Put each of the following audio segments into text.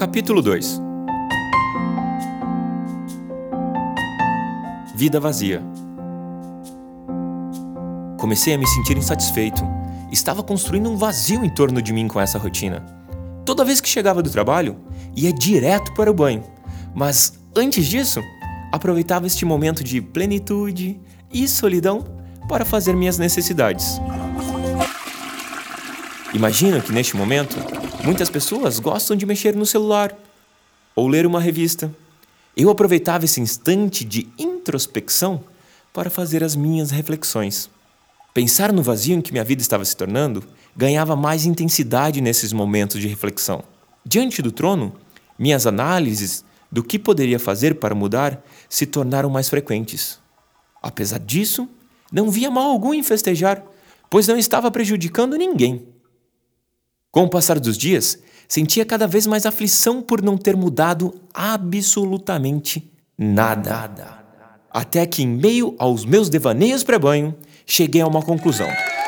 Capítulo 2. Vida vazia. Comecei a me sentir insatisfeito. Estava construindo um vazio em torno de mim com essa rotina. Toda vez que chegava do trabalho, ia direto para o banho. Mas, antes disso, aproveitava este momento de plenitude e solidão para fazer minhas necessidades. Imagino que, neste momento, muitas pessoas gostam de mexer no celular ou ler uma revista. Eu aproveitava esse instante de introspecção para fazer as minhas reflexões. Pensar no vazio em que minha vida estava se tornando ganhava mais intensidade nesses momentos de reflexão. Diante do trono, minhas análises do que poderia fazer para mudar se tornaram mais frequentes. Apesar disso, não via mal algum em festejar, pois não estava prejudicando ninguém. Com o passar dos dias, sentia cada vez mais aflição por não ter mudado absolutamente nada. Até que, em meio aos meus devaneios pré-banho, cheguei a uma conclusão.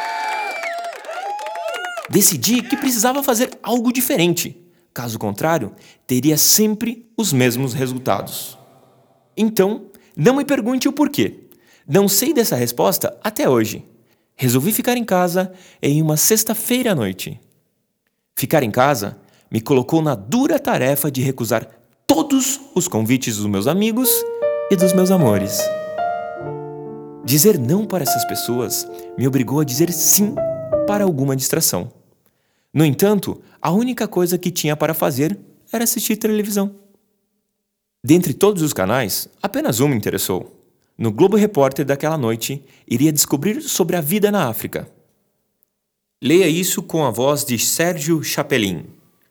Decidi que precisava fazer algo diferente. Caso contrário, teria sempre os mesmos resultados. Então, não me pergunte o porquê. Não sei dessa resposta até hoje. Resolvi ficar em casa em uma sexta-feira à noite. Ficar em casa me colocou na dura tarefa de recusar todos os convites dos meus amigos e dos meus amores. Dizer não para essas pessoas me obrigou a dizer sim para alguma distração. No entanto, a única coisa que tinha para fazer era assistir televisão. Dentre todos os canais, apenas um me interessou. No Globo Repórter daquela noite, iria descobrir sobre a vida na África. Leia isso com a voz de Sérgio Chapelin.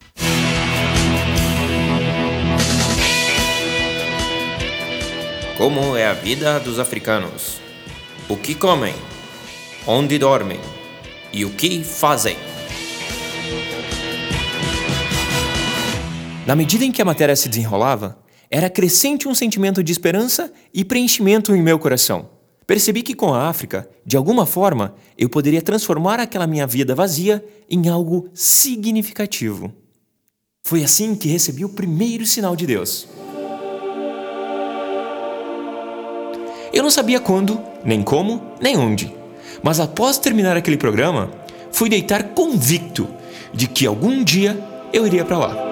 Como é a vida dos africanos? O que comem? Onde dormem? E o que fazem? Na medida em que a matéria se desenrolava, era crescente um sentimento de esperança e preenchimento em meu coração. Percebi que com a África, de alguma forma, eu poderia transformar aquela minha vida vazia em algo significativo. Foi assim que recebi o primeiro sinal de Deus. Eu não sabia quando, nem como, nem onde. Mas após terminar aquele programa, fui deitar convicto de que algum dia eu iria para lá.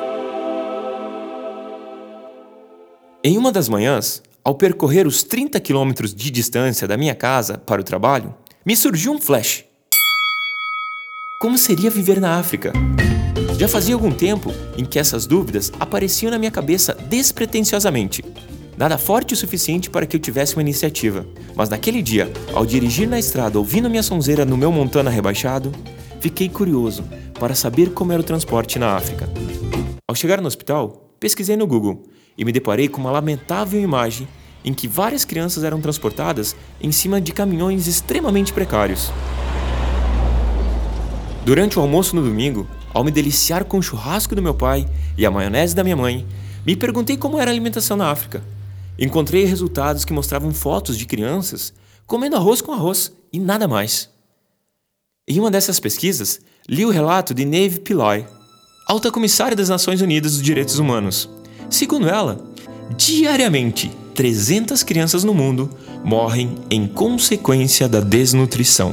Em uma das manhãs, ao percorrer os 30 quilômetros de distância da minha casa para o trabalho, me surgiu um flash. Como seria viver na África? Já fazia algum tempo em que essas dúvidas apareciam na minha cabeça despretensiosamente. Nada forte o suficiente para que eu tivesse uma iniciativa. Mas naquele dia, ao dirigir na estrada ouvindo minha sonzeira no meu Montana rebaixado, fiquei curioso para saber como era o transporte na África. Ao chegar no hospital, pesquisei no Google e me deparei com uma lamentável imagem em que várias crianças eram transportadas em cima de caminhões extremamente precários. Durante o almoço no domingo, ao me deliciar com o churrasco do meu pai e a maionese da minha mãe, me perguntei como era a alimentação na África. Encontrei resultados que mostravam fotos de crianças comendo arroz com arroz e nada mais. Em uma dessas pesquisas, li o relato de Neve Pillay, alta comissária das Nações Unidas dos Direitos Humanos. Segundo ela, diariamente 300 crianças no mundo morrem em consequência da desnutrição.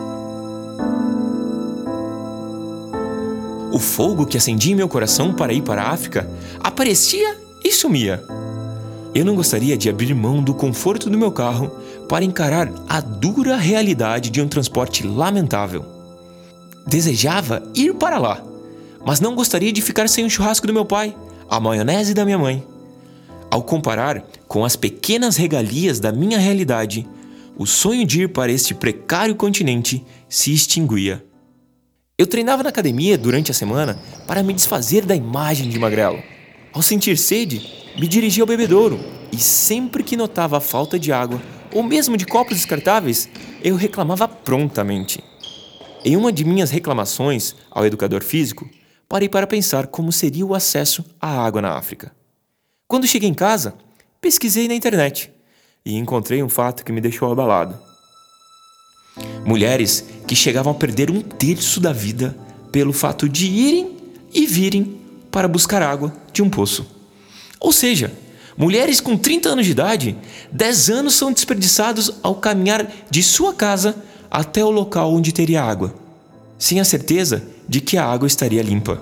O fogo que acendia em meu coração para ir para a África aparecia e sumia. Eu não gostaria de abrir mão do conforto do meu carro para encarar a dura realidade de um transporte lamentável. Desejava ir para lá, mas não gostaria de ficar sem o churrasco do meu pai, a maionese da minha mãe. Ao comparar com as pequenas regalias da minha realidade, o sonho de ir para este precário continente se extinguia. Eu treinava na academia durante a semana para me desfazer da imagem de magrelo. Ao sentir sede, me dirigia ao bebedouro e sempre que notava a falta de água ou mesmo de copos descartáveis, eu reclamava prontamente. Em uma de minhas reclamações ao educador físico, parei para pensar como seria o acesso à água na África. Quando cheguei em casa, pesquisei na internet e encontrei um fato que me deixou abalado. Mulheres que chegavam a perder 1/3 da vida pelo fato de irem e virem para buscar água de um poço. Ou seja, mulheres com 30 anos de idade, 10 anos são desperdiçados ao caminhar de sua casa até o local onde teria água, sem a certeza de que a água estaria limpa.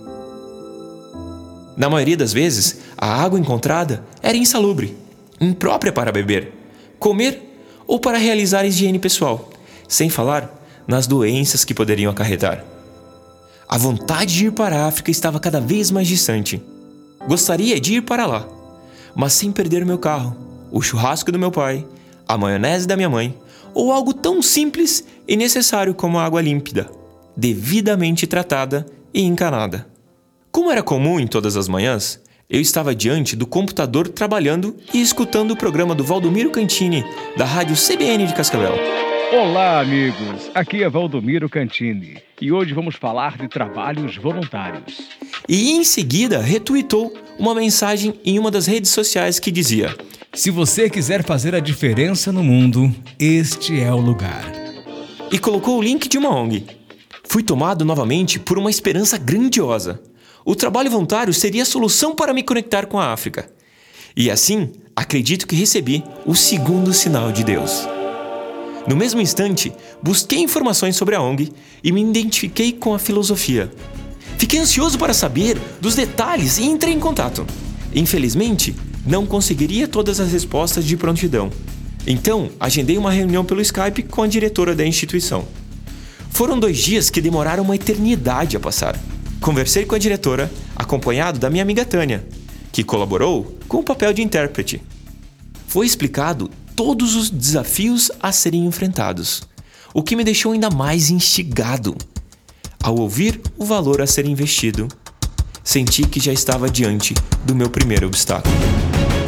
Na maioria das vezes, a água encontrada era insalubre, imprópria para beber, comer ou para realizar higiene pessoal, sem falar nas doenças que poderiam acarretar. A vontade de ir para a África estava cada vez mais distante. Gostaria de ir para lá, mas sem perder o meu carro, o churrasco do meu pai, a maionese da minha mãe ou algo tão simples e necessário como água límpida, devidamente tratada e encanada. Como era comum em todas as manhãs, eu estava diante do computador trabalhando e escutando o programa do Valdomiro Cantini, da rádio CBN de Cascavel. Olá, amigos! Aqui é Valdomiro Cantini e hoje vamos falar de trabalhos voluntários. E em seguida retuitou uma mensagem em uma das redes sociais que dizia: se você quiser fazer a diferença no mundo, este é o lugar. E colocou o link de uma ONG. Fui tomado novamente por uma esperança grandiosa. O trabalho voluntário seria a solução para me conectar com a África. E assim, acredito que recebi o segundo sinal de Deus. No mesmo instante, busquei informações sobre a ONG e me identifiquei com a filosofia. Fiquei ansioso para saber dos detalhes e entrei em contato. Infelizmente, não conseguiria todas as respostas de prontidão. Então, agendei uma reunião pelo Skype com a diretora da instituição. Foram 2 dias que demoraram uma eternidade a passar. Conversei com a diretora, acompanhado da minha amiga Tânia, que colaborou com o papel de intérprete. Foi explicado todos os desafios a serem enfrentados, o que me deixou ainda mais instigado. Ao ouvir o valor a ser investido, senti que já estava diante do meu primeiro obstáculo.